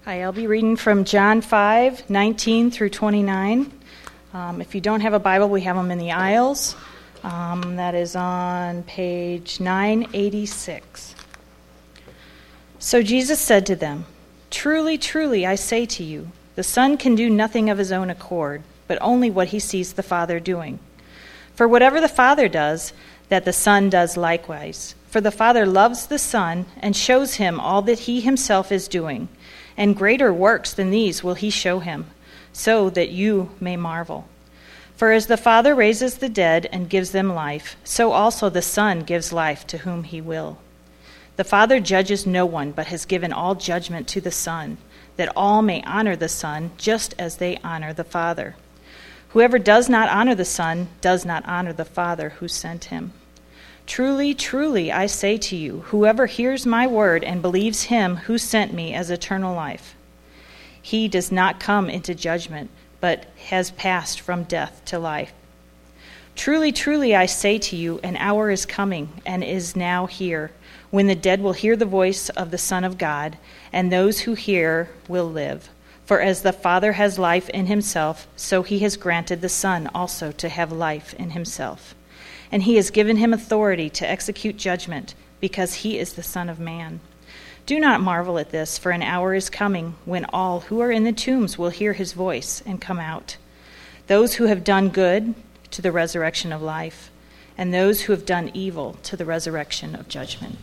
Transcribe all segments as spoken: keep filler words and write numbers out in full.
Hi, I'll be reading from John five, nineteen through twenty-nine. Um, if you don't have a Bible, we have them in the aisles. Um, that is on page nine eighty-six. So Jesus said to them, "Truly, truly, I say to you, the Son can do nothing of his own accord, but only what he sees the Father doing. For whatever the Father does, that the Son does likewise. For the Father loves the Son and shows him all that he himself is doing. And greater works than these will he show him, so that you may marvel. For as the Father raises the dead and gives them life, so also the Son gives life to whom he will. The Father judges no one, but has given all judgment to the Son, that all may honor the Son, just as they honor the Father. Whoever does not honor the Son does not honor the Father who sent him. Truly, truly, I say to you, whoever hears my word and believes him who sent me has eternal life. He does not come into judgment, but has passed from death to life. Truly, truly, I say to you, an hour is coming and is now here, when the dead will hear the voice of the Son of God, and those who hear will live. For as the Father has life in himself, so he has granted the Son also to have life in himself. And he has given him authority to execute judgment, because he is the Son of Man. Do not marvel at this, for an hour is coming when all who are in the tombs will hear his voice and come out. Those who have done good, to the resurrection of life, and those who have done evil, to the resurrection of judgment."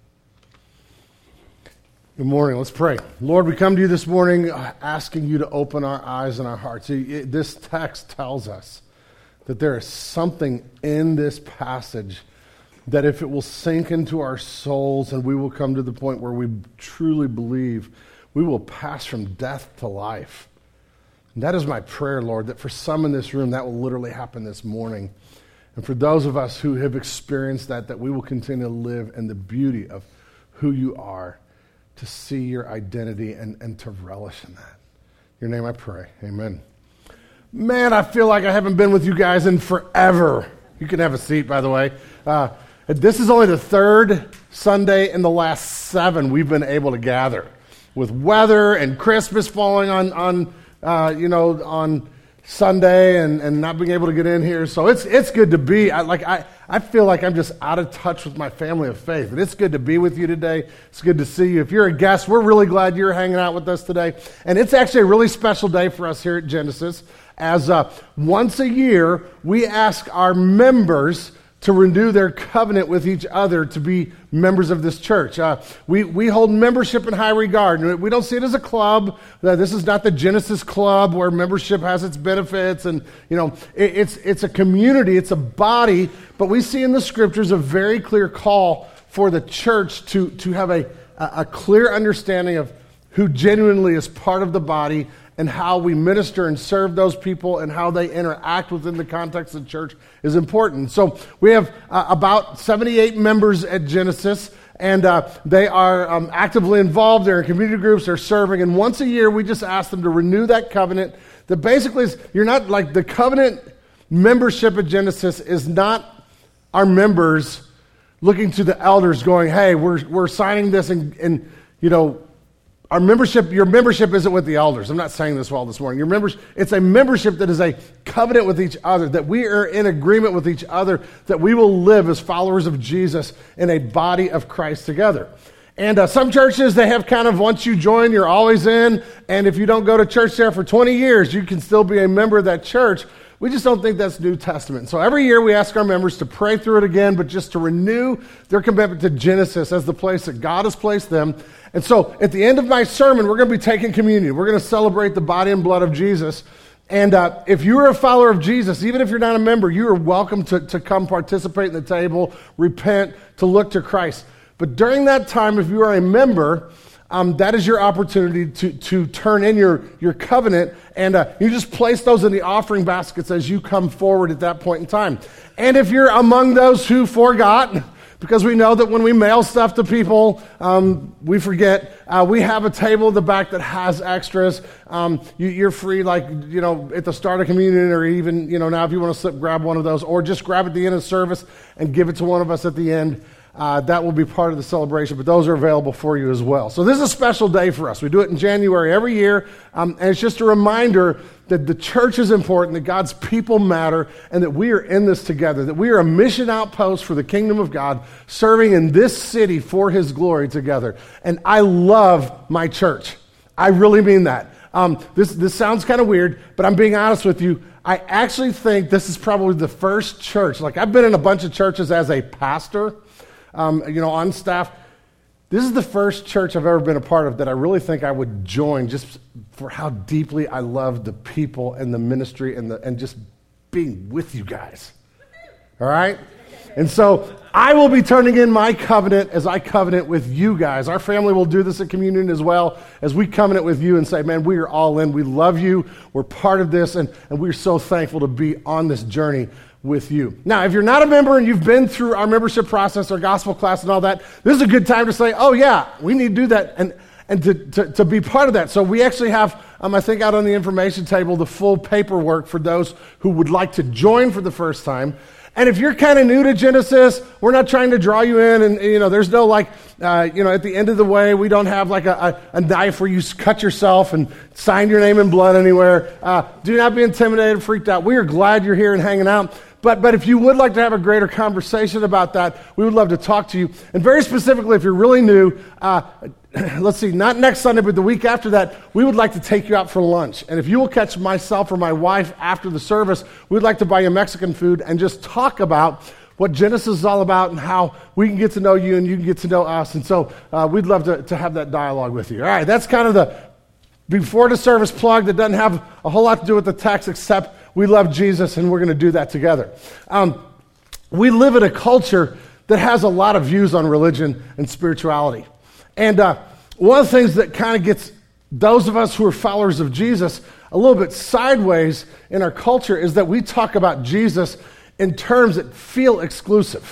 Good morning. Let's pray. Lord, we come to you this morning asking you to open our eyes and our hearts. This text tells us that there is something in this passage that if it will sink into our souls and we will come to the point where we truly believe, we will pass from death to life. And that is my prayer, Lord, that for some in this room that will literally happen this morning. And for those of us who have experienced that, that we will continue to live in the beauty of who you are, to see your identity and, and to relish in that. In your name I pray. Amen. Man, I feel like I haven't been with you guys in forever. You can have a seat, by the way. Uh, this is only the third Sunday in the last seven we've been able to gather. With weather and Christmas falling on, on uh, you know, on Sunday and, and not being able to get in here. So it's it's good to be. I, like I, I feel like I'm just out of touch with my family of faith. And it's good to be with you today. It's good to see you. If you're a guest, we're really glad you're hanging out with us today. And it's actually a really special day for us here at Genesis. As uh, once a year, we ask our members to renew their covenant with each other to be members of this church. Uh, we, we hold membership in high regard. We don't see it as a club. Uh, this is not the Genesis Club where membership has its benefits. And, you know, it, it's, it's a community, it's a body, but we see in the scriptures a very clear call for the church to, to have a, a clear understanding of who genuinely is part of the body and how we minister and serve those people and how they interact within the context of the church is important. So we have uh, about seventy-eight members at Genesis, and uh, they are um, actively involved. They're in community groups, they're serving, and once a year we just ask them to renew that covenant. That basically is, you're not like the covenant membership at Genesis is not our members looking to the elders going, hey, we're we're signing this and, and you know, Our membership, your membership isn't with the elders. I'm not saying this well this morning. Your members, it's a membership that is a covenant with each other, that we are in agreement with each other, that we will live as followers of Jesus in a body of Christ together. And uh, some churches, they have kind of, once you join, you're always in, and if you don't go to church there for twenty years, you can still be a member of that church. We just don't think that's New Testament. So every year we ask our members to pray through it again, but just to renew their commitment to Genesis as the place that God has placed them. And so at the end of my sermon, we're going to be taking communion. We're going to celebrate the body and blood of Jesus. And uh, if you are a follower of Jesus, even if you're not a member, you are welcome to, to come participate in the table, repent, to look to Christ. But during that time, if you are a member, um, that is your opportunity to, to turn in your, your covenant, and uh, you just place those in the offering baskets as you come forward at that point in time. And if you're among those who forgot, because we know that when we mail stuff to people, um, we forget. Uh, we have a table in the back that has extras. Um, you, you're free, like, you know, at the start of communion, or even, you know, now if you want to slip, grab one of those, or just grab at the end of the service and give it to one of us at the end. uh, that will be part of the celebration, but those are available for you as well. So this is a special day for us. We do it in January every year, um, and it's just a reminder that the church is important, that God's people matter, and that we are in this together, that we are a mission outpost for the kingdom of God, serving in this city for his glory together. And I love my church. I really mean that. Um, this, this sounds kind of weird, but I'm being honest with you. I actually think this is probably the first church. Like, I've been in a bunch of churches as a pastor, um, you know, on staff. This is the first church I've ever been a part of that I really think I would join just for how deeply I love the people and the ministry and the and just being with you guys. All right? And so I will be turning in my covenant as I covenant with you guys. Our family will do this at communion as well, as we covenant with you and say, man, we are all in. We love you. We're part of this, and, and we're so thankful to be on this journey with you. Now, if you're not a member and you've been through our membership process, our gospel class and all that, this is a good time to say, oh yeah, we need to do that and, and to, to, to be part of that. So we actually have, um, I think out on the information table, the full paperwork for those who would like to join for the first time. And if you're kind of new to Genesis, we're not trying to draw you in, and you know, there's no like, uh, you know, at the end of the way, we don't have like a, a, a knife where you cut yourself and sign your name in blood anywhere. Uh, do not be intimidated, freaked out. We are glad you're here and hanging out. But but if you would like to have a greater conversation about that, we would love to talk to you. And very specifically, if you're really new, uh, let's see, not next Sunday, but the week after that, we would like to take you out for lunch. And if you will catch myself or my wife after the service, we'd like to buy you Mexican food and just talk about what Genesis is all about and how we can get to know you and you can get to know us. And so uh, we'd love to, to have that dialogue with you. All right, that's kind of the before the service plug that doesn't have a whole lot to do with the text, except we love Jesus and we're going to do that together. Um, we live in a culture that has a lot of views on religion and spirituality. And uh, one of the things that kind of gets those of us who are followers of Jesus a little bit sideways in our culture is that we talk about Jesus in terms that feel exclusive.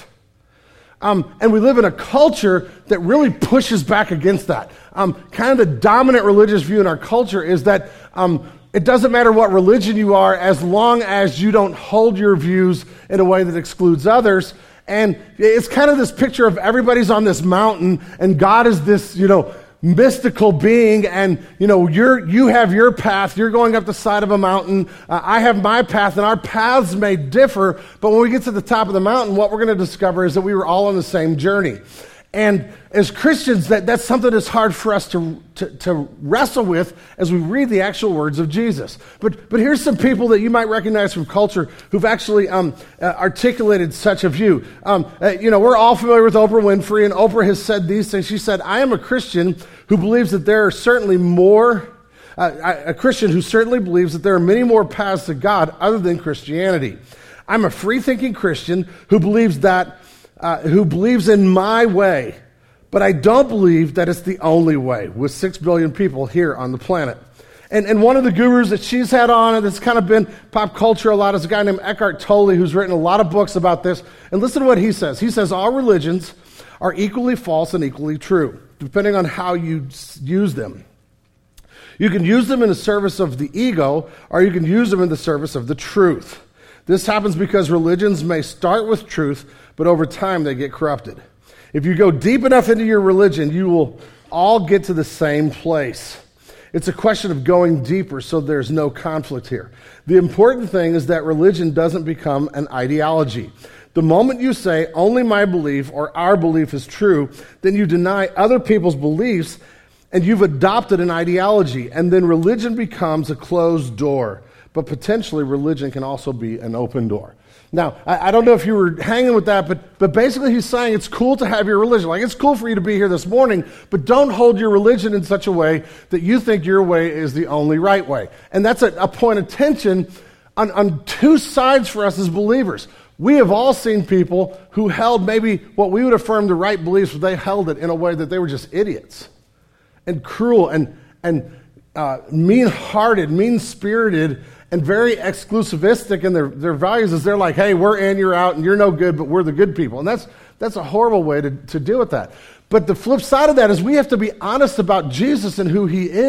Um, and we live in a culture that really pushes back against that. Um, kind of the dominant religious view in our culture is that um, it doesn't matter what religion you are as long as you don't hold your views in a way that excludes others. And it's kind of this picture of everybody's on this mountain and God is this, you know, mystical being, and you know, you're you have your path, you're going up the side of a mountain, uh, I have my path, and our paths may differ, but when we get to the top of the mountain, what we're going to discover is that we were all on the same journey. And as Christians, that, that's something that's hard for us to, to, to wrestle with as we read the actual words of Jesus. But but here's some people that you might recognize from culture who've actually um, uh, articulated such a view. Um, uh, you know, we're all familiar with Oprah Winfrey, and Oprah has said these things. She said, I am a Christian who believes that there are certainly more, uh, a Christian who certainly believes that there are many more paths to God other than Christianity. I'm a free-thinking Christian who believes that Uh, who believes in my way, but I don't believe that it's the only way with six billion people here on the planet. And, and one of the gurus that she's had on, and that's kind of been pop culture a lot, is a guy named Eckhart Tolle, who's written a lot of books about this. And listen to what he says. He says, all religions are equally false and equally true, depending on how you use them. You can use them in the service of the ego, or you can use them in the service of the truth. This happens because religions may start with truth, but over time they get corrupted. If you go deep enough into your religion, you will all get to the same place. It's a question of going deeper, so there's no conflict here. The important thing is that religion doesn't become an ideology. The moment you say, only my belief or our belief is true, then you deny other people's beliefs, and you've adopted an ideology, and then religion becomes a closed door. But potentially religion can also be an open door. Now, I, I don't know if you were hanging with that, but, but basically he's saying it's cool to have your religion. Like, it's cool for you to be here this morning, but don't hold your religion in such a way that you think your way is the only right way. And that's a, a point of tension on, on two sides for us as believers. We have all seen people who held maybe what we would affirm the right beliefs, but they held it in a way that they were just idiots and cruel and, and uh, mean-hearted, mean-spirited, and very exclusivistic in their, their values is they're like, hey, we're in, you're out, and you're no good, but we're the good people. And that's that's a horrible way to, to deal with that. But the flip side of that is we have to be honest about Jesus and who he is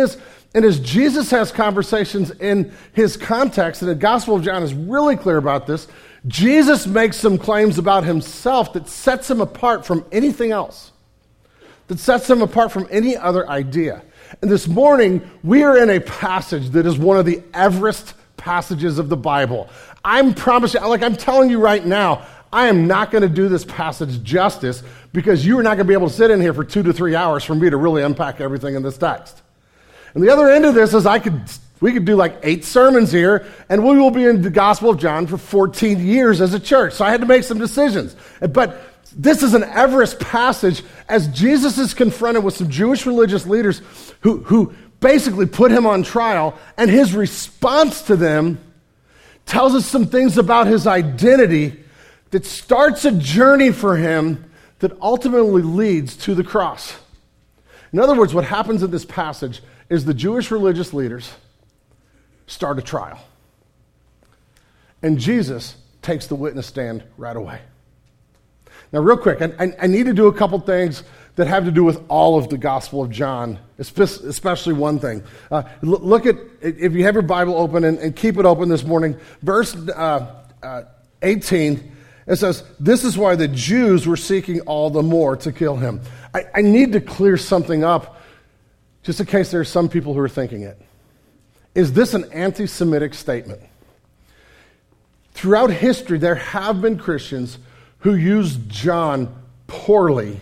And as Jesus has conversations in his context, and the Gospel of John is really clear about this, Jesus makes some claims about himself that sets him apart from anything else, that sets him apart from any other idea. And this morning, we are in a passage that is one of the Everest passages of the Bible. I'm promising, like I'm telling you right now, I am not going to do this passage justice because you are not going to be able to sit in here for two to three hours for me to really unpack everything in this text. And the other end of this is I could, we could do like eight sermons here, and we will be in the Gospel of John for fourteen years as a church. So I had to make some decisions. But this is an Everest passage as Jesus is confronted with some Jewish religious leaders who, who basically put him on trial, and his response to them tells us some things about his identity that starts a journey for him that ultimately leads to the cross. In other words, what happens in this passage is the Jewish religious leaders start a trial. And Jesus takes the witness stand right away. Now, real quick, I, I need to do a couple things that have to do with all of the Gospel of John, especially one thing. Uh, look at, if you have your Bible open, and, and keep it open this morning, verse uh, uh, eighteen, it says, "This is why the Jews were seeking all the more to kill him." I, I need to clear something up, just in case there are some people who are thinking it. Is this an anti-Semitic statement? Throughout history, there have been Christians who used John poorly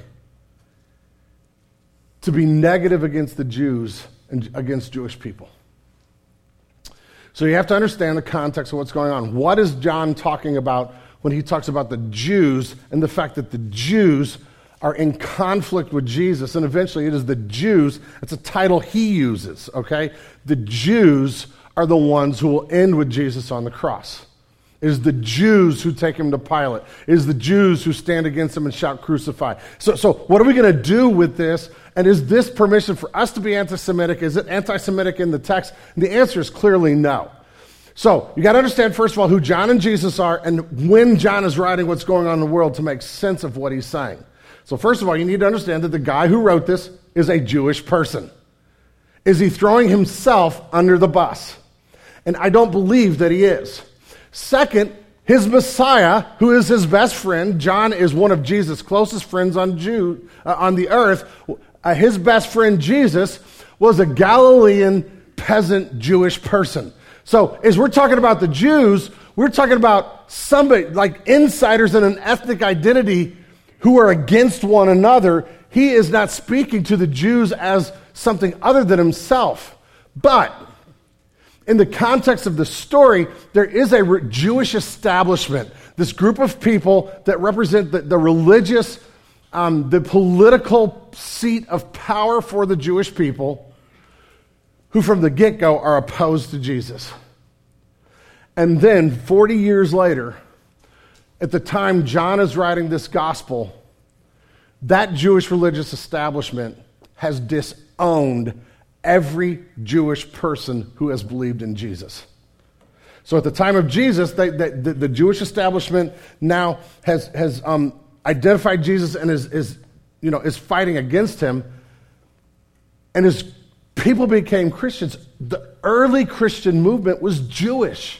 to be negative against the Jews and against Jewish people. So you have to understand the context of what's going on. What is John talking about when he talks about the Jews and the fact that the Jews are in conflict with Jesus? And eventually it is the Jews, it's a title he uses, okay? The Jews are the ones who will end with Jesus on the cross. It is the Jews who take him to Pilate. It is the Jews who stand against him and shout, "Crucify." So, so what are we going to do with this? And is this permission for us to be anti-Semitic? Is it anti-Semitic in the text? And the answer is clearly no. So you got to understand, first of all, who John and Jesus are and when John is writing what's going on in the world to make sense of what he's saying. So first of all, you need to understand that the guy who wrote this is a Jewish person. Is he throwing himself under the bus? And I don't believe that he is. Second, his Messiah, who is his best friend, John is one of Jesus' closest friends on Jew, uh, on the earth. Uh, his best friend, Jesus, was a Galilean peasant Jewish person. So as we're talking about the Jews, we're talking about somebody, like insiders in an ethnic identity who are against one another. He is not speaking to the Jews as something other than himself. But in the context of the story, there is a re- Jewish establishment, this group of people that represent the, the religious, um, the political seat of power for the Jewish people, who from the get-go are opposed to Jesus. And then forty years later, at the time John is writing this gospel, that Jewish religious establishment has disowned every Jewish person who has believed in Jesus. So at the time of Jesus, they, they, the, the Jewish establishment now has, has um, identified Jesus and is, is, you know, is fighting against him. And as people became Christians, the early Christian movement was Jewish.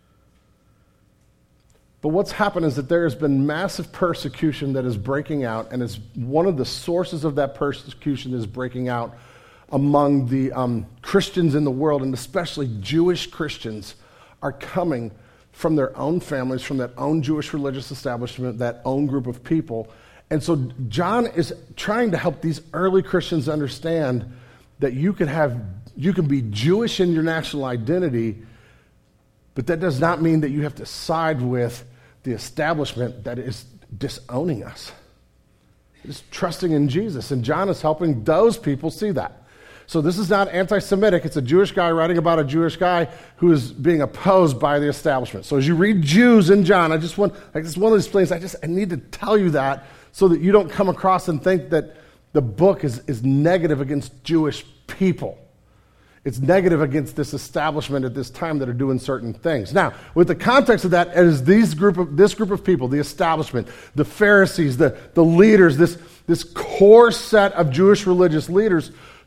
But what's happened is that there has been massive persecution that is breaking out, and it's one of the sources of that persecution is breaking out among the um, Christians in the world, and especially Jewish Christians are coming from their own families, from that own Jewish religious establishment, that own group of people. And so John is trying to help these early Christians understand that you can have, you can be Jewish in your national identity, but that does not mean that you have to side with the establishment that is disowning us. It's trusting in Jesus, and John is helping those people see that. So this is not anti-Semitic. It's a Jewish guy writing about a Jewish guy who is being opposed by the establishment. So as you read Jews in John, I just want, like, it's one of these things, I just I need to tell you that so that you don't come across and think that the book is, is negative against Jewish people. It's negative against this establishment at this time that are doing certain things. Now, with the context of that is these group of, this group of people, the establishment, the Pharisees, the, the leaders, this, this core set of Jewish religious leaders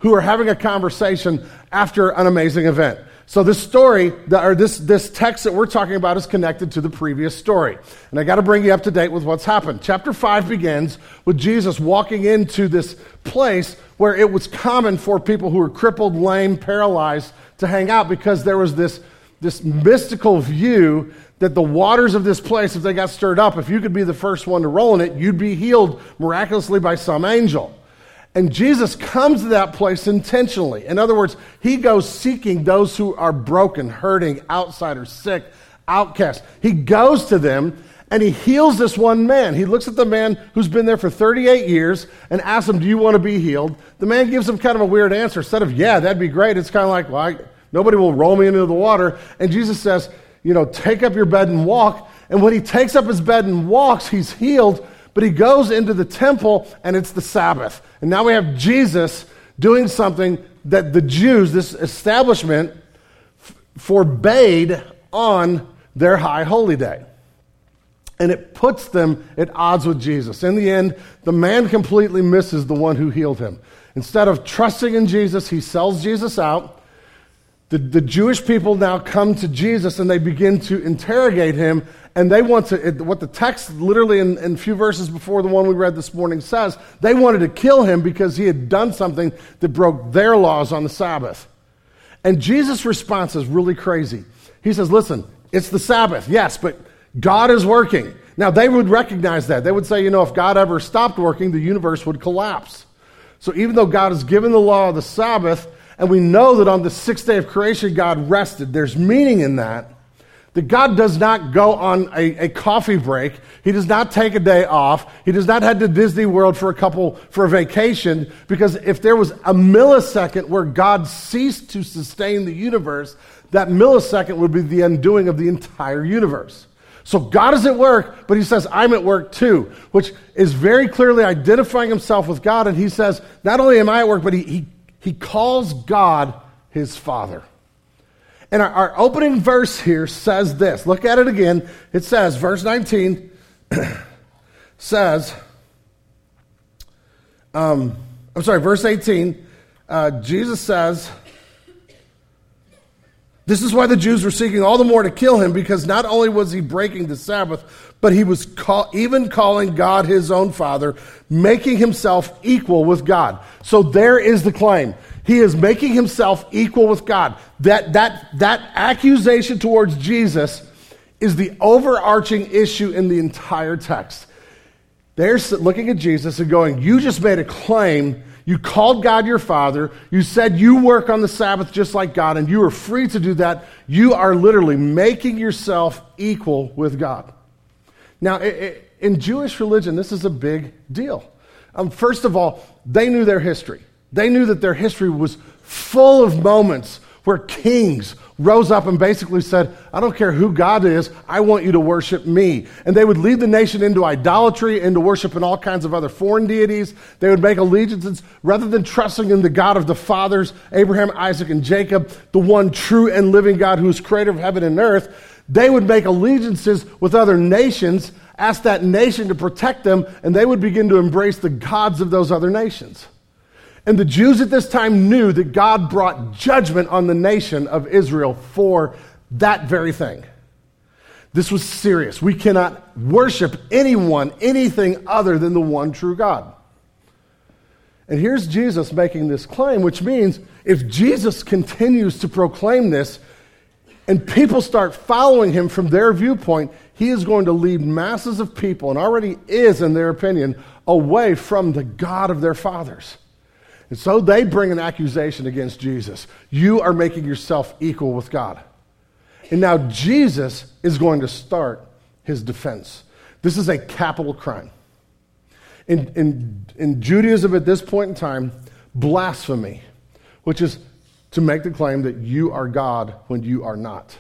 who are having a conversation after an amazing event. So this story, or this, this text that we're talking about is connected to the previous story. And I got to bring you up to date with what's happened. Chapter five begins with Jesus walking into this place where it was common for people who were crippled, lame, paralyzed to hang out, because there was this, this mystical view that the waters of this place, if they got stirred up, if you could be the first one to roll in it, you'd be healed miraculously by some angel. And Jesus comes to that place intentionally. In other words, he goes seeking those who are broken, hurting, outsiders, sick, outcasts. He goes to them and he heals this one man. He looks at the man who's been there for thirty-eight years and asks him, do you want to be healed? The man gives him kind of a weird answer. Instead of, yeah, that'd be great, it's kind of like, well, I, nobody will roll me into the water. And Jesus says, you know, take up your bed and walk. And when he takes up his bed and walks, he's healed. But he goes into the temple, and it's the Sabbath. And now we have Jesus doing something that the Jews, this establishment, f- forbade on their high holy day. And it puts them at odds with Jesus. In the end, the man completely misses the one who healed him. Instead of trusting in Jesus, he sells Jesus out. The, the Jewish people now come to Jesus, and they begin to interrogate him. And they want to, it, what the text literally in, in a few verses before the one we read this morning says, they wanted to kill him because he had done something that broke their laws on the Sabbath. And Jesus' response is really crazy. He says, listen, it's the Sabbath, yes, but God is working. Now, they would recognize that. They would say, you know, if God ever stopped working, the universe would collapse. So even though God has given the law of the Sabbath, and we know that on the sixth day of creation, God rested, there's meaning in that. That God does not go on a, a coffee break. He does not take a day off. He does not head to Disney World for a couple, for a vacation, because if there was a millisecond where God ceased to sustain the universe, that millisecond would be the undoing of the entire universe. So God is at work, but he says, I'm at work too, which is very clearly identifying himself with God. And he says, not only am I at work, but he, he, he calls God his Father. And our, our opening verse here says this. Look at it again. It says, verse nineteen says, um, I'm sorry, verse eighteen, uh, Jesus says, this is why the Jews were seeking all the more to kill him, because not only was he breaking the Sabbath, but he was call, even calling God his own Father, making himself equal with God. So there is the claim. He is making himself equal with God. That, that, that accusation towards Jesus is the overarching issue in the entire text. They're looking at Jesus and going, you just made a claim. You called God your Father. You said you work on the Sabbath just like God, and you are free to do that. You are literally making yourself equal with God. Now, in Jewish religion, this is a big deal. Um, first of all, they knew their history. They knew that their history was full of moments where kings rose up and basically said, I don't care who God is, I want you to worship me. And they would lead the nation into idolatry, into worship in all kinds of other foreign deities. They would make allegiances rather than trusting in the God of the fathers, Abraham, Isaac, and Jacob, the one true and living God who is creator of heaven and earth. They would make allegiances with other nations, ask that nation to protect them, and they would begin to embrace the gods of those other nations. And the Jews at this time knew that God brought judgment on the nation of Israel for that very thing. This was serious. We cannot worship anyone, anything other than the one true God. And here's Jesus making this claim, which means if Jesus continues to proclaim this and people start following him from their viewpoint, he is going to lead masses of people, and already is in their opinion, away from the God of their fathers. And so they bring an accusation against Jesus. You are making yourself equal with God. And now Jesus is going to start his defense. This is a capital crime. In, in, in Judaism at this point in time, blasphemy, which is to make the claim that you are God when you are not,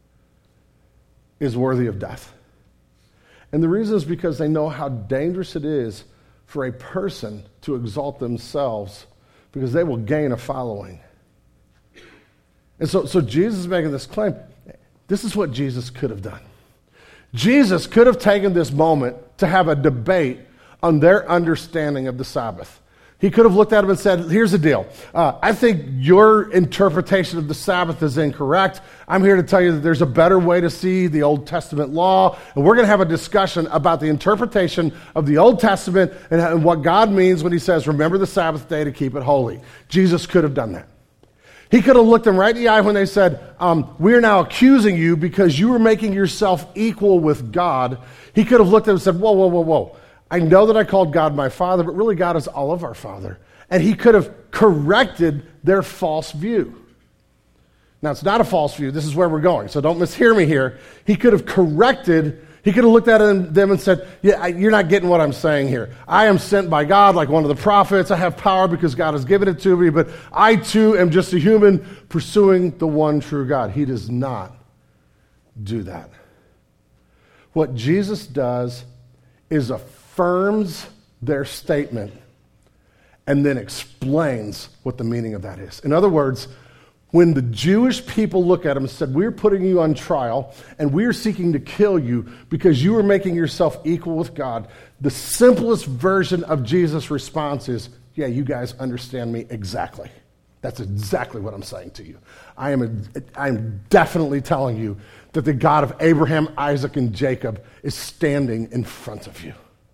is worthy of death. And the reason is because they know how dangerous it is for a person to exalt themselves, because they will gain a following. And so, so Jesus is making this claim. This is what Jesus could have done. Jesus could have taken this moment to have a debate on their understanding of the Sabbath. He could have looked at him and said, here's the deal. Uh, I think your interpretation of the Sabbath is incorrect. I'm here to tell you that there's a better way to see the Old Testament law. And we're going to have a discussion about the interpretation of the Old Testament and, and what God means when he says, remember the Sabbath day to keep it holy. Jesus could have done that. He could have looked them right in the eye when they said, um, we're now accusing you because you were making yourself equal with God. He could have looked at them and said, whoa, whoa, whoa, whoa. I know that I called God my Father, but really God is all of our Father. And he could have corrected their false view. Now, it's not a false view. This is where we're going, so don't mishear me here. He could have corrected, he could have looked at them and said, yeah, you're not getting what I'm saying here. I am sent by God like one of the prophets. I have power because God has given it to me, but I too am just a human pursuing the one true God. He does not do that. What Jesus does is affirms their statement and then explains what the meaning of that is. In other words, when the Jewish people look at him and said, we're putting you on trial and we're seeking to kill you because you are making yourself equal with God, the simplest version of Jesus' response is, yeah, you guys understand me exactly. That's exactly what I'm saying to you. I am a, I'm definitely telling you that the God of Abraham, Isaac, and Jacob is standing in front of you.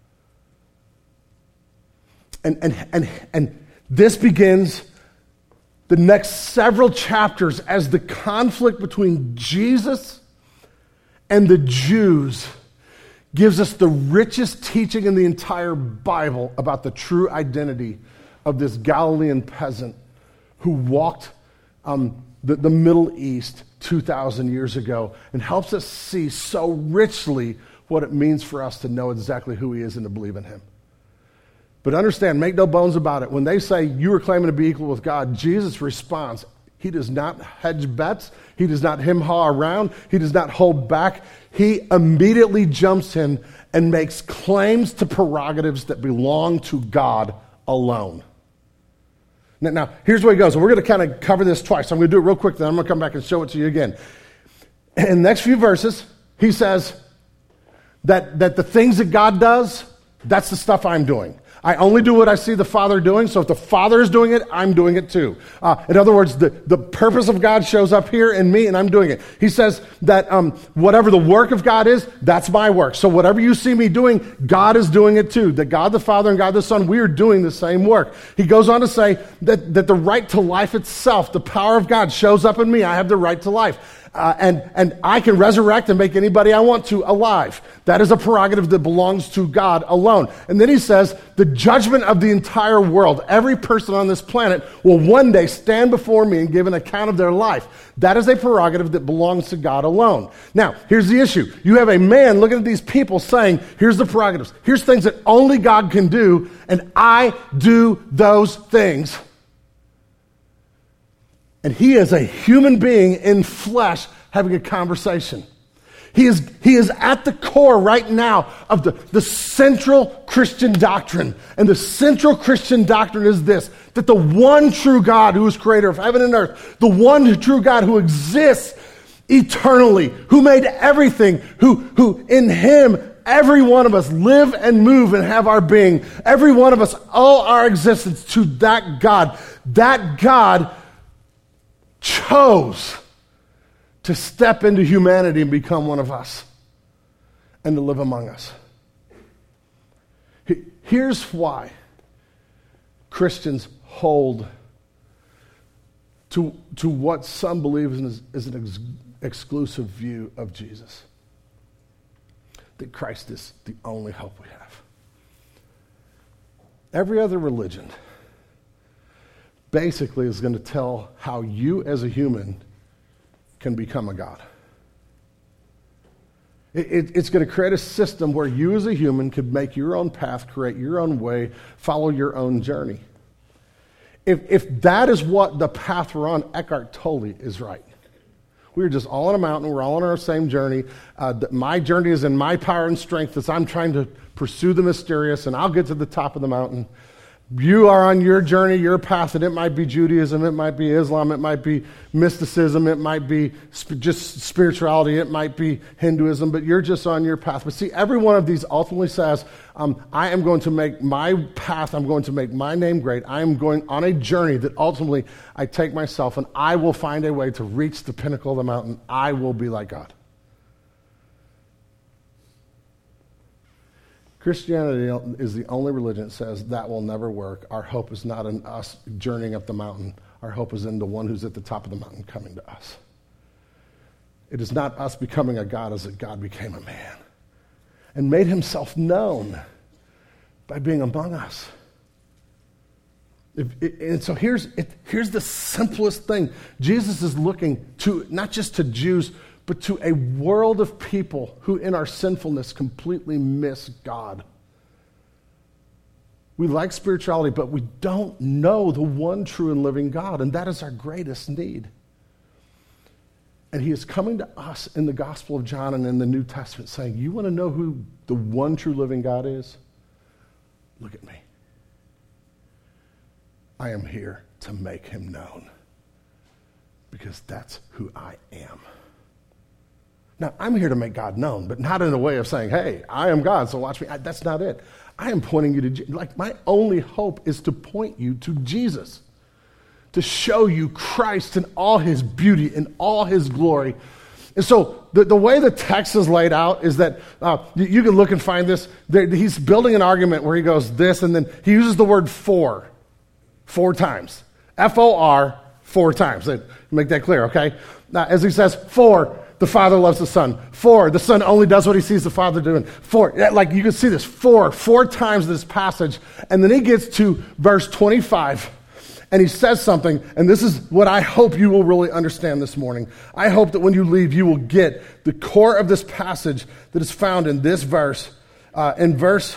And, and, and, and this begins the next several chapters as the conflict between Jesus and the Jews gives us the richest teaching in the entire Bible about the true identity of this Galilean peasant who walked um, the, the Middle East two thousand years ago and helps us see so richly what it means for us to know exactly who he is and to believe in him. But understand, make no bones about it, when they say you are claiming to be equal with God, Jesus' response, he does not hedge bets, he does not hem-haw around, he does not hold back. He immediately jumps in and makes claims to prerogatives that belong to God alone. Now, now here's where he goes, and we're going to kind of cover this twice. So I'm going to do it real quick, then I'm going to come back and show it to you again. In the next few verses, he says that, that the things that God does, that's the stuff I'm doing. I only do what I see the Father doing, so if the Father is doing it, I'm doing it too. Uh, in other words, the, the purpose of God shows up here in me, and I'm doing it. He says that um, whatever the work of God is, that's my work. So whatever you see me doing, God is doing it too. That God the Father and God the Son, we are doing the same work. He goes on to say that, that the right to life itself, the power of God shows up in me. I have the right to life. Uh, and, and I can resurrect and make anybody I want to alive. That is a prerogative that belongs to God alone. And then he says, the judgment of the entire world, every person on this planet will one day stand before me and give an account of their life. That is a prerogative that belongs to God alone. Now, here's the issue. You have a man looking at these people saying, here's the prerogatives. Here's things that only God can do, and I do those things. And he is a human being in flesh having a conversation. He is, he is at the core right now of the, the central Christian doctrine. And the central Christian doctrine is this, that the one true God who is creator of heaven and earth, the one true God who exists eternally, who made everything, who, who in him every one of us live and move and have our being, every one of us owe our existence to that God. That God chose to step into humanity and become one of us and to live among us. Here's why Christians hold to, to what some believe is, is an ex- exclusive view of Jesus. That Christ is the only hope we have. Every other religion basically is going to tell how you as a human can become a God. It, it, it's going to create a system where you as a human could make your own path, create your own way, follow your own journey. If, if that is what the path we're on, Eckhart Tolle is right. We're just all on a mountain. We're all on our same journey. Uh, my journey is in my power and strength as I'm trying to pursue the mysterious, and I'll get to the top of the mountain. You are on your journey, your path, and it might be Judaism, it might be Islam, it might be mysticism, it might be sp- just spirituality, it might be Hinduism, but you're just on your path. But see, every one of these ultimately says, um, I am going to make my path, I'm going to make my name great. I am going on a journey that ultimately I take myself, and I will find a way to reach the pinnacle of the mountain. I will be like God. Christianity is the only religion that says that will never work. Our hope is not in us journeying up the mountain. Our hope is in the one who's at the top of the mountain coming to us. It is not us becoming a God as that God became a man and made himself known by being among us. If, it, and so here's, it, here's the simplest thing. Jesus is looking to not just to Jews, but to a world of people who in our sinfulness completely miss God. We like spirituality, but we don't know the one true and living God, and that is our greatest need. And he is coming to us in the Gospel of John and in the New Testament saying, you want to know who the one true living God is? Look at me. I am here to make him known because that's who I am. Now, I'm here to make God known, but not in a way of saying, hey, I am God, so watch me. I, that's not it. I am pointing you to, Je- like, my only hope is to point you to Jesus, to show you Christ in all his beauty, in all his glory. And so the, the way the text is laid out is that uh, you, you can look and find this. There, he's building an argument where he goes this, and then he uses the word for, four times. F O R, four times. Make that clear, okay? Now, as he says, for, the Father loves the Son. For, the Son only does what he sees the Father doing. For, like you can see this, four, four times in this passage. And then he gets to verse twenty-five, and he says something, and this is what I hope you will really understand this morning. I hope that when you leave, you will get the core of this passage that is found in this verse. Uh, in verse,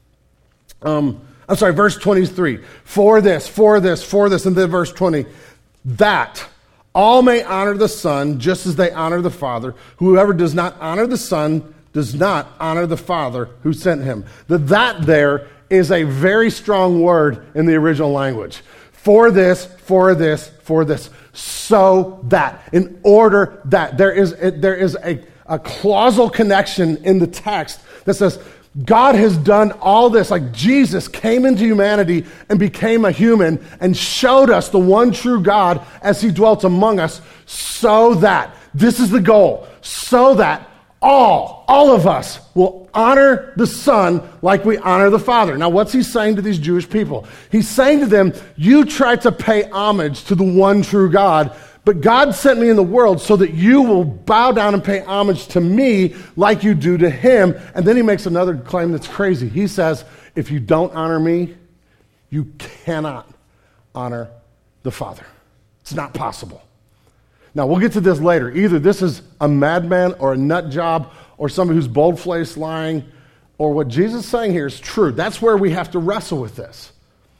um, I'm sorry, verse twenty-three. For this, for this, for this, and then verse twenty. That all may honor the Son just as they honor the Father. Whoever does not honor the Son does not honor the Father who sent him. The that there is a very strong word in the original language. For this, for this, for this, so that, in order that. There is, there is a, a causal connection in the text that says, God has done all this, like Jesus came into humanity and became a human and showed us the one true God as he dwelt among us, so that, this is the goal, so that all, all of us will honor the Son like we honor the Father. Now, what's he saying to these Jewish people? He's saying to them, you try to pay homage to the one true God, but God sent me in the world so that you will bow down and pay homage to me like you do to him. And then he makes another claim that's crazy. He says, if you don't honor me, you cannot honor the Father. It's not possible. Now, we'll get to this later. Either this is a madman or a nut job or somebody who's bold-faced lying, or what Jesus is saying here is true. That's where we have to wrestle with this.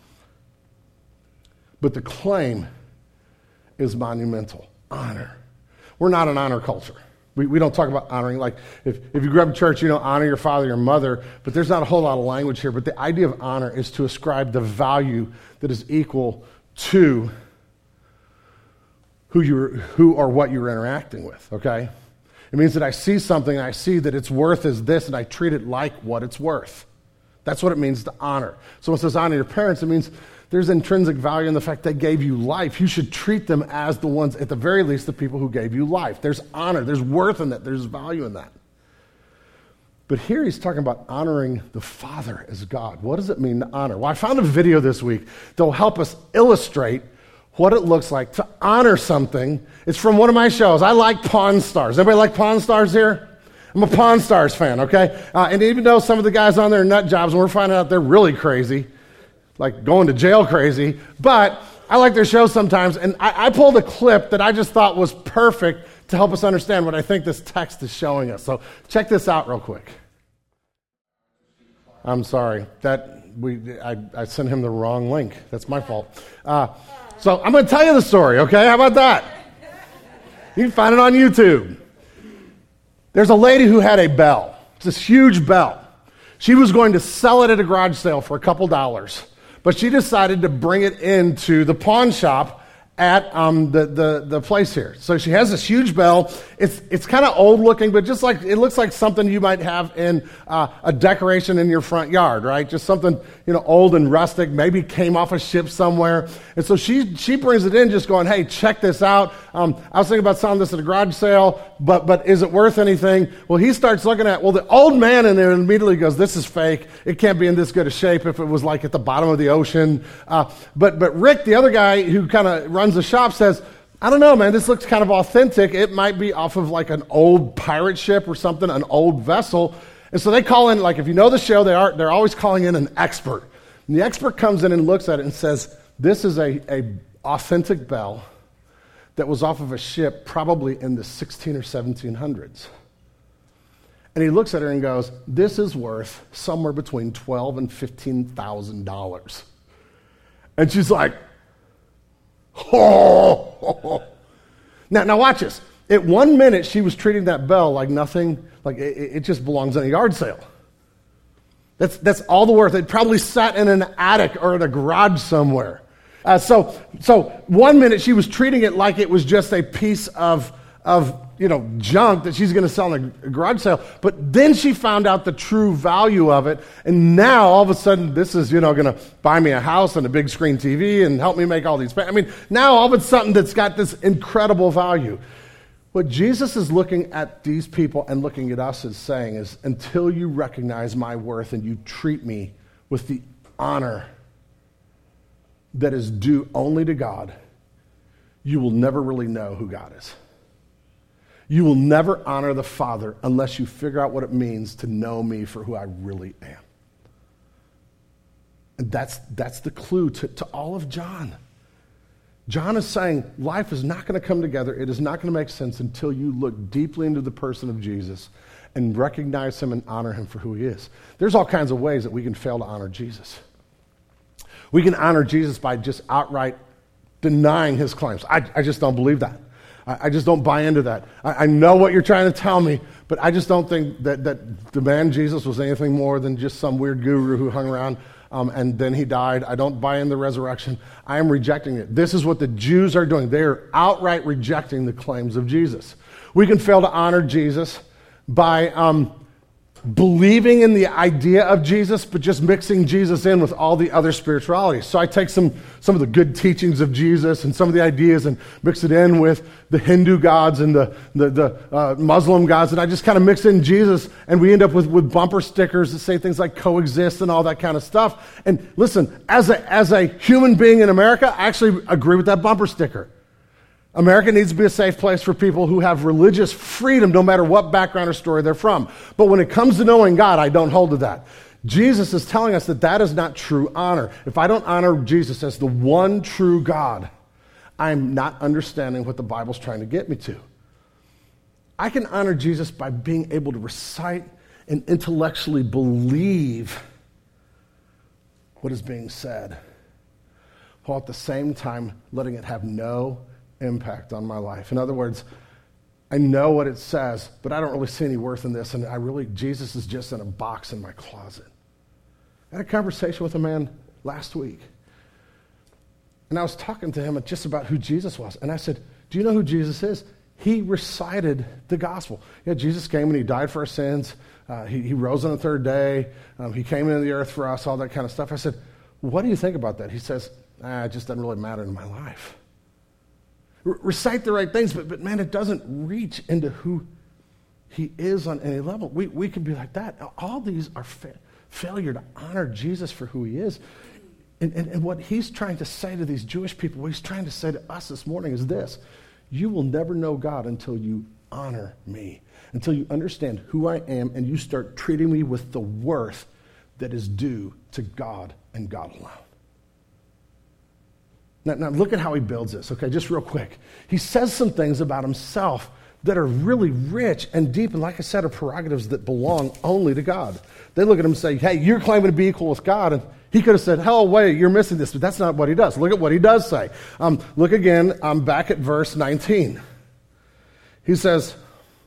But the claim is monumental. Honor. We're not an honor culture. We we don't talk about honoring. Like, if, if you grew up in church, you don't honor your father, your mother, but there's not a whole lot of language here. But the idea of honor is to ascribe the value that is equal to who you're, who or what you're interacting with, okay? It means that I see something, and I see that its worth is this, and I treat it like what it's worth. That's what it means to honor. So when it says honor your parents, it means there's intrinsic value in the fact they gave you life. You should treat them as the ones, at the very least, the people who gave you life. There's honor, there's worth in that, there's value in that. But here he's talking about honoring the Father as God. What does it mean to honor? Well, I found a video this week that will help us illustrate what it looks like to honor something. It's from one of my shows. I like Pawn Stars. Anybody like Pawn Stars here? I'm a Pawn Stars fan, okay? Uh, and even though some of the guys on there are nut jobs, and we're finding out they're really crazy, like going to jail crazy, but I like their shows sometimes, and I, I pulled a clip that I just thought was perfect to help us understand what I think this text is showing us. So check this out real quick. I'm sorry. That we I, I sent him the wrong link. That's my fault. Uh, so I'm going to tell you the story, okay? How about that? You can find it on YouTube. There's a lady who had a bell. It's this huge bell. She was going to sell it at a garage sale for a couple dollars. but she decided to bring it into the pawn shop at um, the, the, the place here. So she has this huge bell. It's it's kind of old looking, but just like it looks like something you might have in uh, a decoration in your front yard, right? Just something, you know, old and rustic, maybe came off a ship somewhere. And so she she brings it in just going, hey, check this out. Um, I was thinking about selling this at a garage sale, but but is it worth anything? Well, he starts looking at, well, the old man in there immediately goes, this is fake. It can't be in this good a shape if it was like at the bottom of the ocean. Uh, but but Rick, the other guy who kind of runs the shop, says, I don't know, man, this looks kind of authentic. It might be off of like an old pirate ship or something, an old vessel. And so they call in, like if you know the show, they are, they're always calling in an expert. And the expert comes in and looks at it and says, this is a, a authentic bell that was off of a ship probably in the sixteen or seventeen hundreds. And he looks at her and goes, this is worth somewhere between twelve and fifteen thousand dollars. And she's like, oh. Now, now watch this. At one minute, she was treating that bell like nothing, like it, it just belongs in a yard sale. That's that's all the worth. It probably sat in an attic or in a garage somewhere. Uh, so, so one minute she was treating it like it was just a piece of of you know junk that she's going to sell in a garage sale. But then she found out the true value of it, and now all of a sudden this is you know going to buy me a house and a big screen T V and help me make all these. I mean, now all of it's something that's got this incredible value. What Jesus is looking at these people and looking at us is saying is, until you recognize my worth and you treat me with the honor that is due only to God, you will never really know who God is. You will never honor the Father unless you figure out what it means to know me for who I really am. And that's, that's the clue to, to all of John. John is saying life is not going to come together. It is not going to make sense until you look deeply into the person of Jesus and recognize him and honor him for who he is. There's all kinds of ways that we can fail to honor Jesus. We can honor Jesus by just outright denying his claims. I, I just don't believe that. I, I just don't buy into that. I, I know what you're trying to tell me, but I just don't think that, that the man Jesus was anything more than just some weird guru who hung around Um, and then he died. I don't buy in the resurrection. I am rejecting it. This is what the Jews are doing. They are outright rejecting the claims of Jesus. We can fail to honor Jesus by um, believing in the idea of Jesus, but just mixing Jesus in with all the other spiritualities. So I take some, some of the good teachings of Jesus and some of the ideas and mix it in with the Hindu gods and the, the, the uh, Muslim gods, and I just kind of mix in Jesus, and we end up with, with bumper stickers that say things like coexist and all that kind of stuff. And listen, as a, as a human being in America, I actually agree with that bumper sticker. America needs to be a safe place for people who have religious freedom no matter what background or story they're from. But when it comes to knowing God, I don't hold to that. Jesus is telling us that that is not true honor. If I don't honor Jesus as the one true God, I'm not understanding what the Bible's trying to get me to. I can honor Jesus by being able to recite and intellectually believe what is being said, while at the same time letting it have no impact on my life. In other words, I know what it says, but I don't really see any worth in this, and I really, Jesus is just in a box in my closet. I had a conversation with a man last week, and I was talking to him just about who Jesus was, and I said, do you know who Jesus is? He recited the gospel. Yeah, Jesus came and he died for our sins. Uh, he, he rose on the third day. Um, he came into the earth for us, all that kind of stuff. I said, what do you think about that? He says, ah, it just doesn't really matter in my life. Recite the right things, but, but man, it doesn't reach into who he is on any level. We we can be like that. All these are fa- failure to honor Jesus for who he is. And, and, and what he's trying to say to these Jewish people, what he's trying to say to us this morning is this: you will never know God until you honor me, until you understand who I am and you start treating me with the worth that is due to God and God alone. Now, now look at how he builds this, okay, just real quick. He says some things about himself that are really rich and deep, and like I said, are prerogatives that belong only to God. They look at him and say, hey, you're claiming to be equal with God, and he could have said, hell, wait, you're missing this, but that's not what he does. Look at what he does say. Um, look again, I'm back at verse nineteen. He says,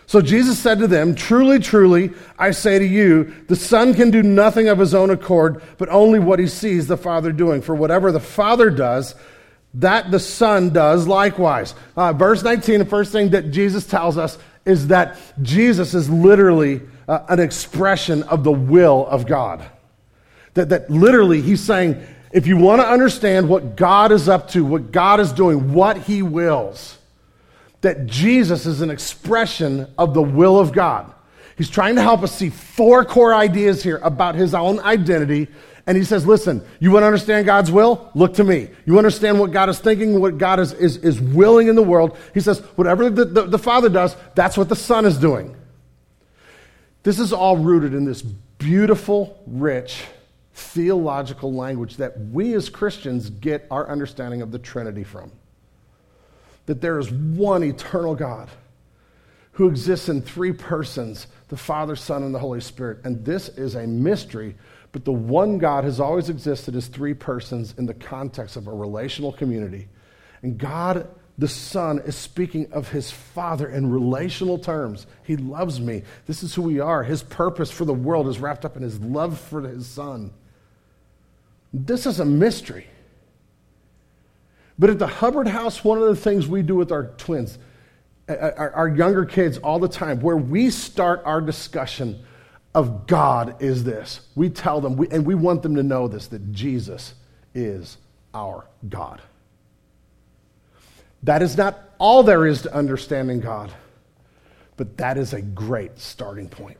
So Jesus said to them, "Truly, truly, I say to you, the Son can do nothing of his own accord, but only what he sees the Father doing. For whatever the Father does, that the Son does likewise." Uh, verse nineteen, the first thing that Jesus tells us is that Jesus is literally uh, an expression of the will of God. That, that literally he's saying, if you want to understand what God is up to, what God is doing, what he wills, that Jesus is an expression of the will of God. He's trying to help us see four core ideas here about his own identity. And he says, listen, you want to understand God's will? Look to me. You understand what God is thinking, what God is, is, is willing in the world? He says, whatever the, the, the Father does, that's what the Son is doing. This is all rooted in this beautiful, rich, theological language that we as Christians get our understanding of the Trinity from. That there is one eternal God who exists in three persons, the Father, Son, and the Holy Spirit. And this is a mystery, but the one God has always existed as three persons in the context of a relational community. And God, the Son, is speaking of his Father in relational terms. He loves me. This is who we are. His purpose for the world is wrapped up in his love for his Son. This is a mystery. But at the Hubbard House, one of the things we do with our twins, our, our younger kids all the time, where we start our discussion of God is this. We tell them, we, and we want them to know this, that Jesus is our God. That is not all there is to understanding God, but that is a great starting point.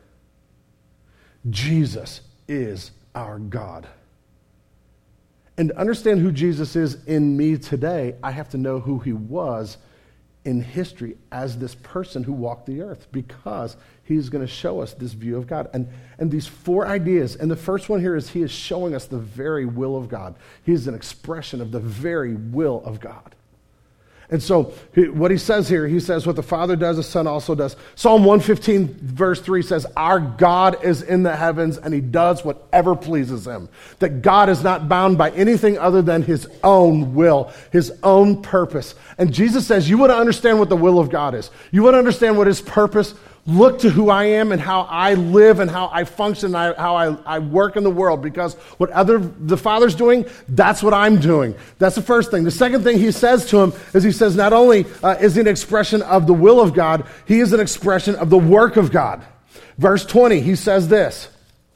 Jesus is our God. And to understand who Jesus is in me today, I have to know who he was in history as this person who walked the earth, because he's going to show us this view of God. And, and these four ideas, and the first one here is he is showing us the very will of God. He is an expression of the very will of God. And so what he says here, he says what the Father does, the Son also does. Psalm one fifteen verse three says, our God is in the heavens and he does whatever pleases him. That God is not bound by anything other than his own will, his own purpose. And Jesus says, you want to understand what the will of God is. You want to understand what his purpose. Look to who I am and how I live and how I function, and how I, I work in the world, because what other the Father's doing, that's what I'm doing. That's the first thing. The second thing he says to him is he says not only uh, is he an expression of the will of God, he is an expression of the work of God. Verse twenty, he says this,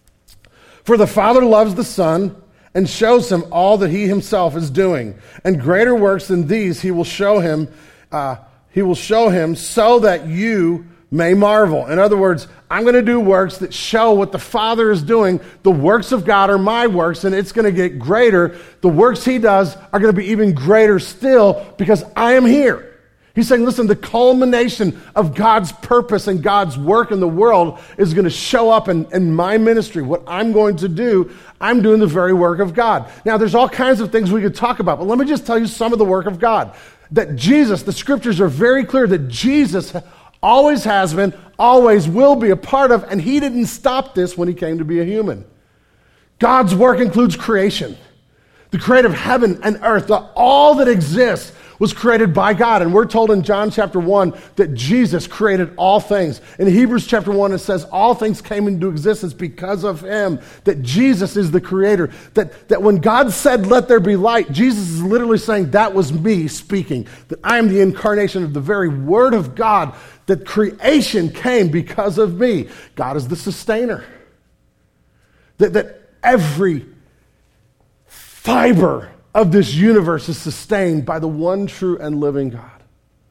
for the Father loves the Son and shows him all that he himself is doing. And greater works than these he will show him, uh, he will show him so that you may marvel. In other words, I'm going to do works that show what the Father is doing. The works of God are my works, and it's going to get greater. The works he does are going to be even greater still because I am here. He's saying, listen, the culmination of God's purpose and God's work in the world is going to show up in, in my ministry. What I'm going to do, I'm doing the very work of God. Now, there's all kinds of things we could talk about, but let me just tell you some of the work of God. That Jesus, the scriptures are very clear that Jesus always has been, always will be a part of, and he didn't stop this when he came to be a human. God's work includes creation. The creator of heaven and earth, the, all that exists was created by God. And we're told in John chapter one that Jesus created all things. In Hebrews chapter one, it says all things came into existence because of him, that Jesus is the creator. That, that when God said, let there be light, Jesus is literally saying, that was me speaking. That I am the incarnation of the very word of God. That creation came because of me. God is the sustainer. That, that every fiber of this universe is sustained by the one true and living God.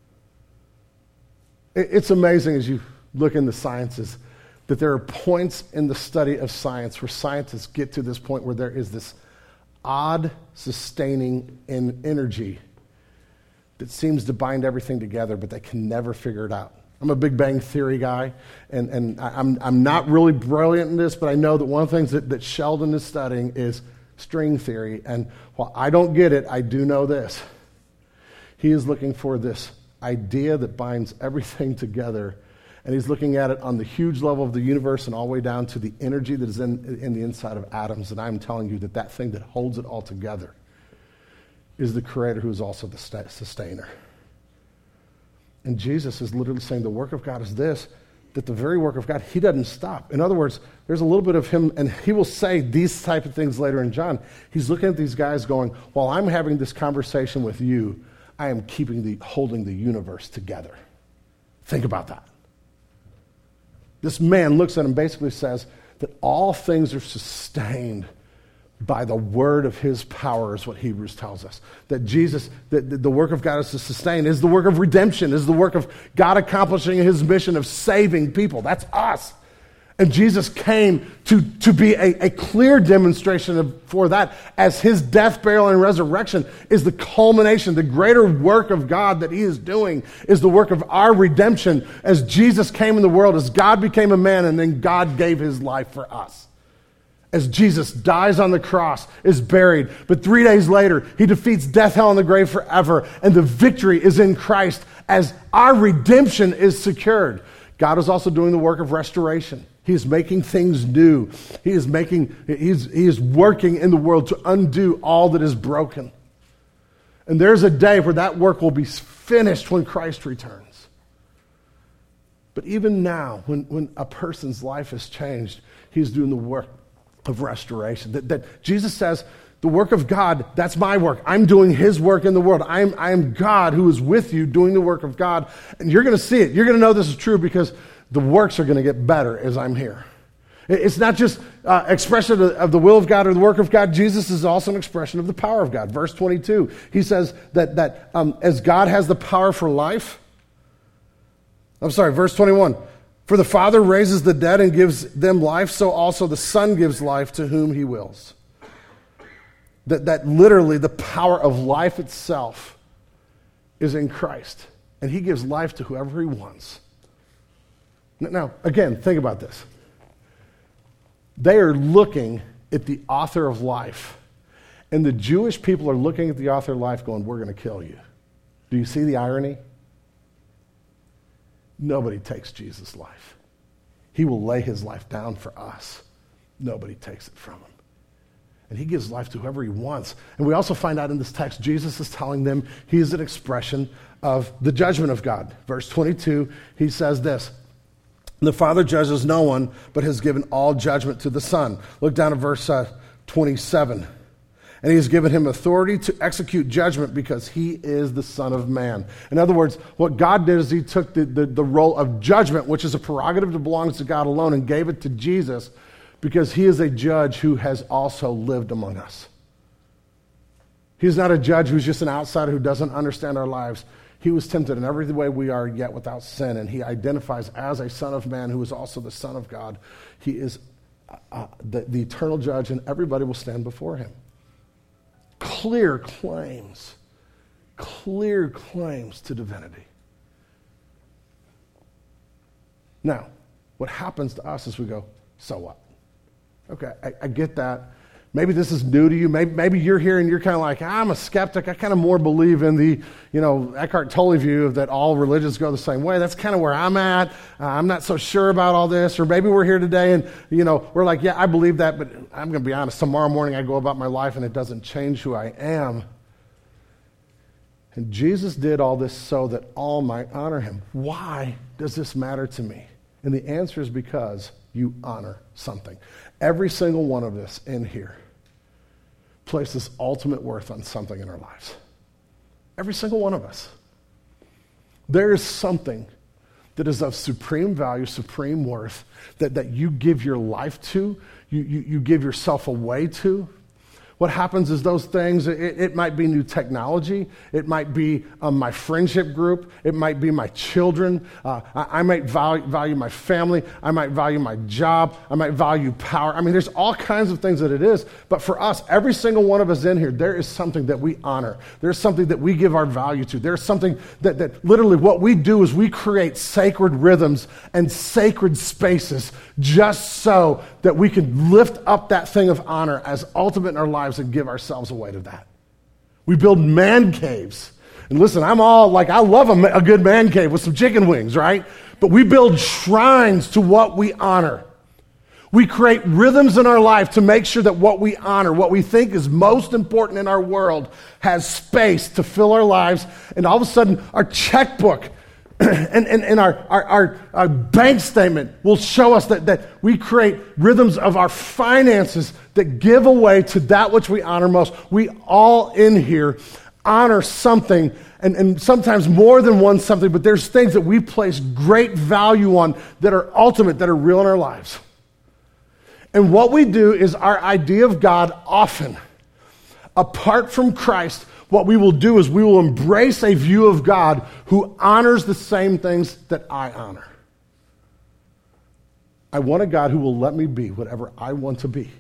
It's amazing as you look in the sciences that there are points in the study of science where scientists get to this point where there is this odd sustaining energy that seems to bind everything together, but they can never figure it out. I'm a Big Bang Theory guy, and, and I'm, I'm not really brilliant in this, but I know that one of the things that, that Sheldon is studying is string theory. And while I don't get it, I do know this. He is looking for this idea that binds everything together, and he's looking at it on the huge level of the universe and all the way down to the energy that is in, in the inside of atoms. And I'm telling you that that thing that holds it all together is the creator who is also the sustainer. And Jesus is literally saying the work of God is this, that the very work of God, he doesn't stop. In other words, there's a little bit of him, and he will say these type of things later in John. He's looking at these guys going, while I'm having this conversation with you, I am keeping the, holding the universe together. Think about that. This man looks at him and basically says that all things are sustained by the word of his power, is what Hebrews tells us. That Jesus, that the work of God is to sustain, is the work of redemption, is the work of God accomplishing his mission of saving people. That's us. And Jesus came to, to be a, a clear demonstration of, for that, as his death, burial, and resurrection is the culmination. The greater work of God that he is doing is the work of our redemption, as Jesus came in the world, as God became a man, and then God gave his life for us. As Jesus dies on the cross, is buried, but three days later, he defeats death, hell, and the grave forever, and the victory is in Christ as our redemption is secured. God is also doing the work of restoration. He is making things new. He is making, he's, he is working in the world to undo all that is broken. And there's a day where that work will be finished when Christ returns. But even now, when, when a person's life has changed, he's doing the work of restoration. That, that Jesus says, the work of God, that's my work. I'm doing his work in the world. I'm, I am God who is with you doing the work of God. And you're going to see it. You're going to know this is true because the works are going to get better as I'm here. It's not just uh, expression of the, of the will of God or the work of God. Jesus is also an expression of the power of God. Verse twenty-two, he says that, that um, as God has the power for life, I'm sorry, verse twenty-one, for the Father raises the dead and gives them life, so also the Son gives life to whom he wills. That, that literally the power of life itself is in Christ. And he gives life to whoever he wants. Now, again, think about this. They are looking at the author of life. And the Jewish people are looking at the author of life going, we're going to kill you. Do you see the irony? Nobody takes Jesus' life. He will lay his life down for us. Nobody takes it from him. And he gives life to whoever he wants. And we also find out in this text, Jesus is telling them he is an expression of the judgment of God. Verse twenty-two, he says this, the Father judges no one, but has given all judgment to the Son. Look down at verse uh, twenty-seven. And he has given him authority to execute judgment because he is the Son of Man. In other words, what God did is he took the, the, the role of judgment, which is a prerogative that belongs to God alone, and gave it to Jesus because he is a judge who has also lived among us. He's not a judge who's just an outsider who doesn't understand our lives. He was tempted in every way we are, yet without sin, and he identifies as a Son of Man who is also the Son of God. He is uh, the, the eternal judge, and everybody will stand before him. Clear claims, clear claims to divinity. Now, what happens to us is we go, so what? Okay, I, I get that. Maybe this is new to you. Maybe, maybe you're here and you're kind of like, I'm a skeptic. I kind of more believe in the, you know, Eckhart Tolle view that all religions go the same way. That's kind of where I'm at. Uh, I'm not so sure about all this. Or maybe we're here today and, you know, we're like, yeah, I believe that, but I'm going to be honest. Tomorrow morning I go about my life and it doesn't change who I am. And Jesus did all this so that all might honor him. Why does this matter to me? And the answer is because you honor something. Every single one of us in here places ultimate worth on something in our lives. Every single one of us. There is something that is of supreme value, supreme worth, that, that you give your life to, you, you, you give yourself away to. What happens is those things, it, it might be new technology, it might be um, my friendship group, it might be my children, uh, I, I might value, value my family, I might value my job, I might value power. I mean, there's all kinds of things that it is, but for us, every single one of us in here, there is something that we honor. There's something that we give our value to. There's something that, that literally what we do is we create sacred rhythms and sacred spaces just so that we can lift up that thing of honor as ultimate in our lives and give ourselves away to that. We build man caves. And listen, I'm all like, I love a, a good man cave with some chicken wings, right? But we build shrines to what we honor. We create rhythms in our life to make sure that what we honor, what we think is most important in our world, has space to fill our lives. And all of a sudden, our checkbook and and, and our, our, our, our bank statement will show us that, that we create rhythms of our finances that give away to that which we honor most. We all in here honor something, and, and sometimes more than one something, but there's things that we place great value on that are ultimate, that are real in our lives. And what we do is our idea of God often, apart from Christ, what we will do is we will embrace a view of God who honors the same things that I honor. I want a God who will let me be whatever I want to be.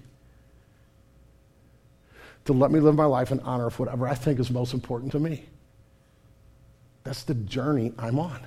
To let me live my life in honor of whatever I think is most important to me. That's the journey I'm on.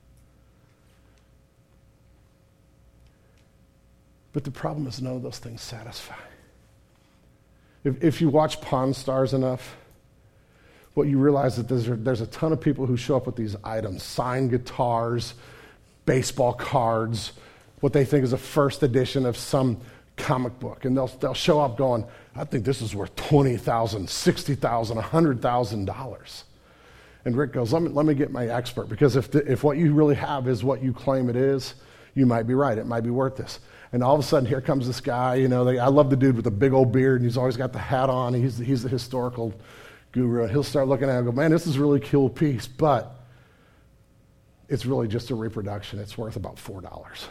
But the problem is none of those things satisfy. If, if you watch Pawn Stars enough, what you realize is that there's, there's a ton of people who show up with these items, signed guitars, baseball cards, what they think is a first edition of some comic book. And they'll, they'll show up going, I think this is worth twenty thousand dollars, sixty thousand dollars, one hundred thousand dollars. And Rick goes, let me, let me get my expert, because if, the, if what you really have is what you claim it is, you might be right. It might be worth this. And all of a sudden, here comes this guy. You know, they, I love the dude with the big old beard, and he's always got the hat on. He's, he's the historical guru. And he'll start looking at it and go, man, this is a really cool piece, but it's really just a reproduction. It's worth about four dollars.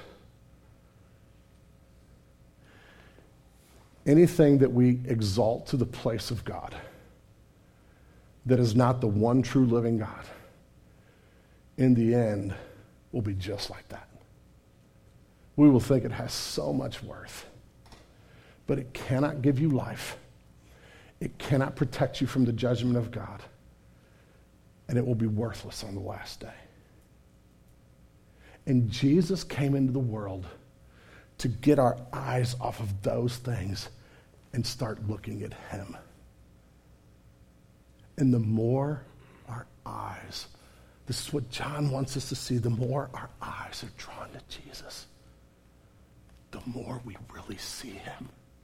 Anything that we exalt to the place of God that is not the one true living God, in the end, will be just like that. We will think it has so much worth, but it cannot give you life. It cannot protect you from the judgment of God, and it will be worthless on the last day. And Jesus came into the world to get our eyes off of those things and start looking at him. And the more our eyes, this is what John wants us to see, the more our eyes are drawn to Jesus, the more we really see him.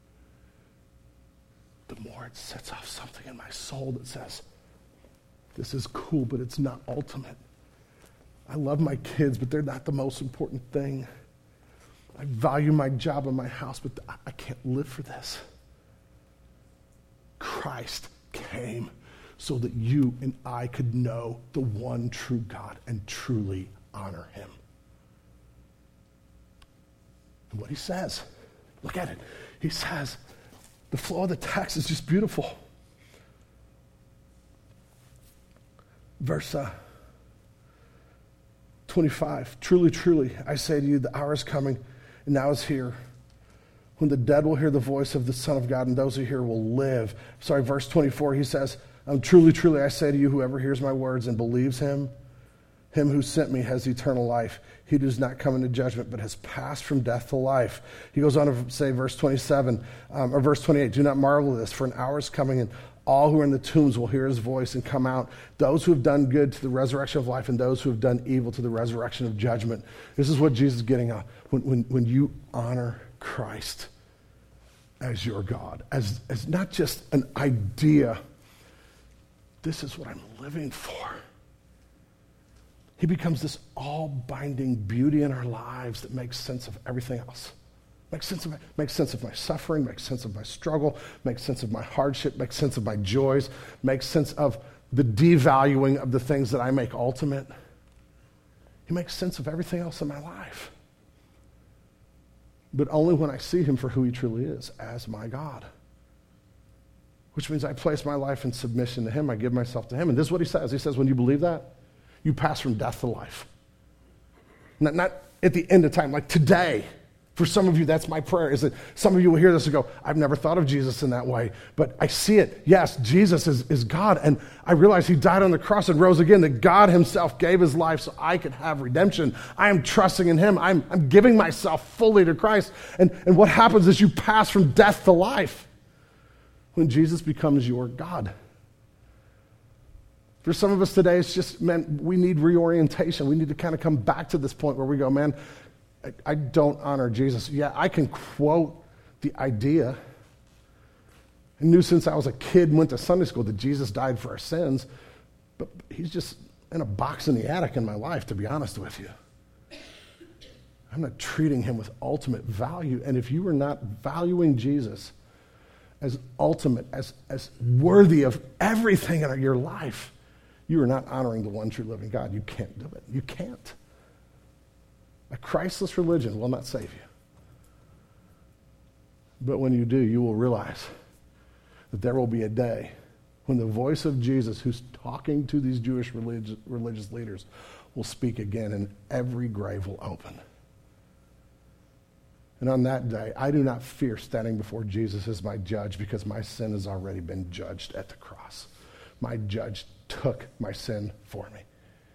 The more it sets off something in my soul that says, this is cool, but it's not ultimate. I love my kids, but they're not the most important thing. I value my job and my house, but I can't live for this. Christ came so that you and I could know the one true God and truly honor him. And what he says, look at it. He says, the flow of the text is just beautiful. Verse uh, twenty-five, truly, truly, I say to you, the hour is coming, and now is here, when the dead will hear the voice of the Son of God, and those who hear will live. Sorry, verse twenty-four, he says, um, truly, truly, I say to you, whoever hears my words and believes him, him who sent me has eternal life. He does not come into judgment, but has passed from death to life. He goes on to say, verse twenty-seven, um, or verse twenty-eight, do not marvel at this, for an hour is coming, and all who are in the tombs will hear his voice and come out, those who have done good to the resurrection of life, and those who have done evil to the resurrection of judgment. This is what Jesus is getting at. When, when, when you honor Christ as your God, as, as not just an idea, this is what I'm living for. He becomes this all-binding beauty in our lives that makes sense of everything else. Makes sense of my, makes sense of my suffering, makes sense of my struggle, makes sense of my hardship, makes sense of my joys, makes sense of the devaluing of the things that I make ultimate. He makes sense of everything else in my life. But only when I see him for who he truly is, as my God. Which means I place my life in submission to him, I give myself to him. And this is what he says. He says, when you believe that, you pass from death to life. Not, not at the end of time, like today. For some of you, that's my prayer, is that some of you will hear this and go, I've never thought of Jesus in that way, but I see it. Yes, Jesus is, is God, and I realize he died on the cross and rose again, that God himself gave his life so I could have redemption. I am trusting in him. I'm, I'm giving myself fully to Christ. And, and what happens is you pass from death to life when Jesus becomes your God. For some of us today, it's just, man, we need reorientation. We need to kind of come back to this point where we go, man, I, I don't honor Jesus. Yeah, I can quote the idea. I knew since I was a kid and went to Sunday school that Jesus died for our sins, but he's just in a box in the attic in my life, to be honest with you. I'm not treating him with ultimate value. And if you are not valuing Jesus as ultimate, as, as worthy of everything in your life, you are not honoring the one true living God. You can't do it. You can't. A Christless religion will not save you. But when you do, you will realize that there will be a day when the voice of Jesus, who's talking to these Jewish religious, religious leaders, will speak again, and every grave will open. And on that day, I do not fear standing before Jesus as my judge, because my sin has already been judged at the cross. My judge took my sin for me.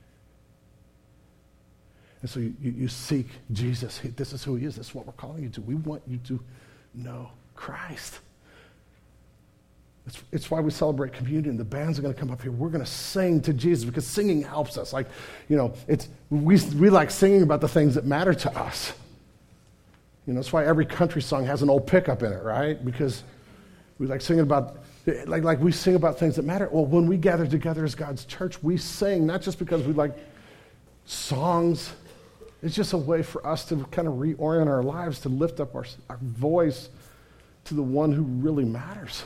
And so you, you, you seek Jesus. This is who he is. This is what we're calling you to. We want you to know Christ. It's, it's why we celebrate communion. The bands are going to come up here. We're going to sing to Jesus, because singing helps us. Like, you know, it's we we like singing about the things that matter to us. You know, that's why every country song has an old pickup in it, right? Because we like singing about, like, like we sing about things that matter. Well, when we gather together as God's church, we sing, not just because we like songs. It's just a way for us to kind of reorient our lives, to lift up our, our voice to the one who really matters.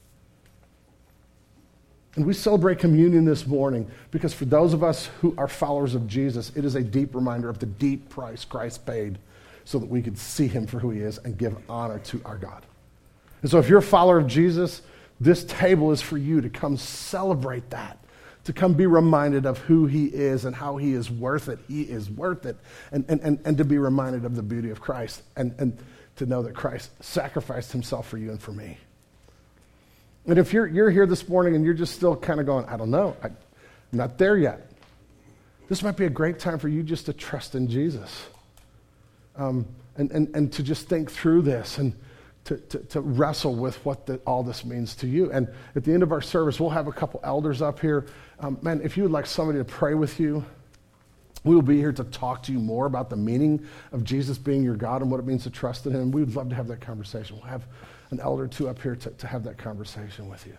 And we celebrate communion this morning because for those of us who are followers of Jesus, it is a deep reminder of the deep price Christ paid so that we could see him for who he is and give honor to our God. And so if you're a follower of Jesus, this table is for you to come celebrate that, to come be reminded of who he is and how he is worth it. He is worth it. And, and, and, and to be reminded of the beauty of Christ, and, and to know that Christ sacrificed himself for you and for me. And if you're, you're here this morning and you're just still kind of going, I don't know, I, I'm not there yet. This might be a great time for you just to trust in Jesus. Um, and, and, and to just think through this and to, to, to wrestle with what the, all this means to you. And at the end of our service, we'll have a couple elders up here. Um, man, if you would like somebody to pray with you, we will be here to talk to you more about the meaning of Jesus being your God and what it means to trust in him. We would love to have that conversation. We'll have an elder or two up here to, to have that conversation with you.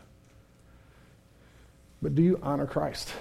But do you honor Christ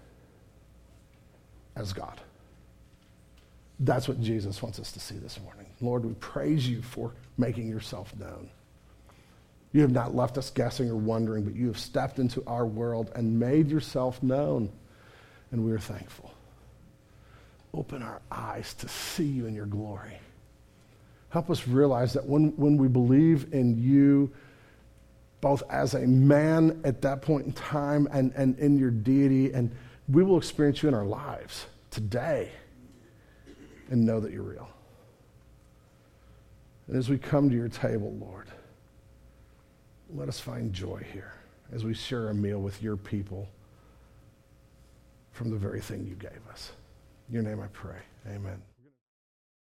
as God? That's what Jesus wants us to see this morning. Lord, we praise you for making yourself known. You have not left us guessing or wondering, but you have stepped into our world and made yourself known, and we are thankful. Open our eyes to see you in your glory. Help us realize that when, when we believe in you, both as a man at that point in time and, and in your deity, and we will experience you in our lives today and know that you're real. And as we come to your table, Lord, let us find joy here as we share a meal with your people from the very thing you gave us. In your name I pray. Amen.